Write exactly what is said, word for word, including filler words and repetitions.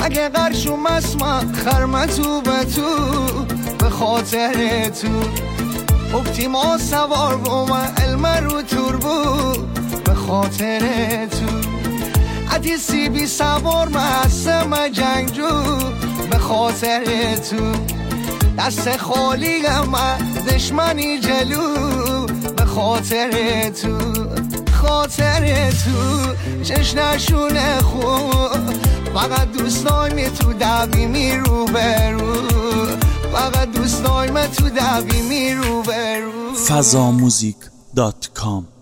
اگه قرشم اسما خرم تو به تو به خاطر تو اپتیما سوار بوم علم رو تور بود به خاطر تو عدی سی بی سوار محسم جنگجو به خاطر تو دست خالی من دشمنی جلو به خاطر تو خاطر تو چشنشونه خوب فقط دوستایم تو دویمی رو برو فقط دوستایم تو دویمی رو برو فضا موزیک دات کام